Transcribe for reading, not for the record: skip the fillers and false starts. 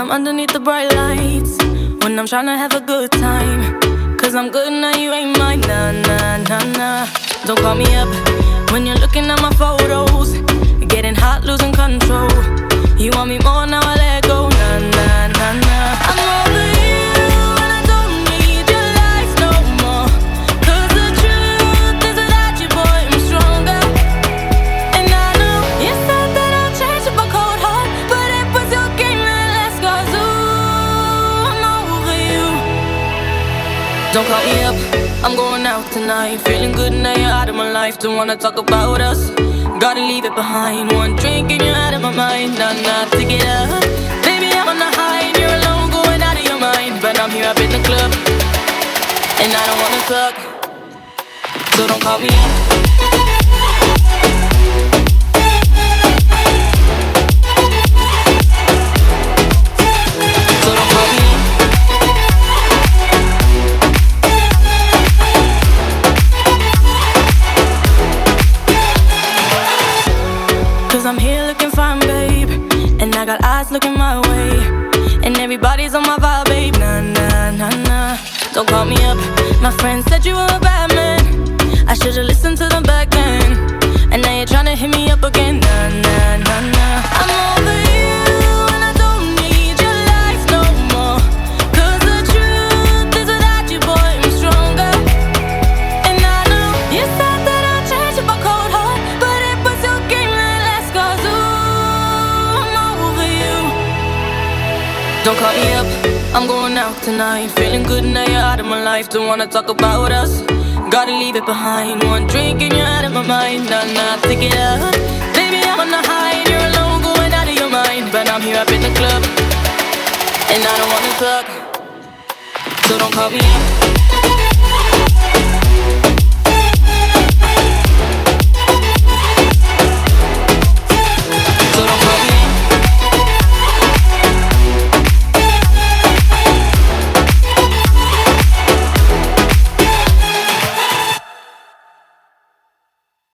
I'm underneath the bright lights, when I'm tryna have a good time. Cause I'm good now, you ain't mine. Nah, nah, nah, nah. Don't call me up when you're looking at my photos. Getting hot, losing control. You want me more, now I let go. Nah, nah, nah, nah. I'm over you and I don't need your lies no more. Cause the truth is without you, boy, I'm stronger. And I know you said that I'll change up a cold heart, but it was your game that last. Cause ooh, I'm over you. Don't call me up, I'm going out tonight. Feeling good now you're out of my life. Don't wanna talk about us, gotta leave it behind. One drink and you're out of my mind. Nah, nah, to get up. Baby, I'm on the high and you're alone, going out of your mind. But I'm here up in the club, and I don't wanna talk, so don't call me up. So don't call me up. Cause I'm here looking fine, babe, and I got eyes looking my way, and everybody's on my vibe, babe. Nah, nah, nah, nah. Don't call me up. My friend said you were a bad man, I should've listened to them back then, and now you're tryna hit me up again. Nah, nah, nah, nah. I'm over you and I don't need your lies no more. Cause the truth is without you, boy, I'm stronger. And I know you said that I'll change up a cold heart, but it was your game that last. Cause ooh, I'm over you. Don't call me up, I'm going out tonight. Feeling good now you're out of my life. Don't wanna talk about us, gotta leave it behind. One drink and you're out of my mind. Nah, nah, to get up. Baby, I'm on the high and you're alone, going out of your mind. But I'm here up in the club, and I don't wanna talk, so don't call me up.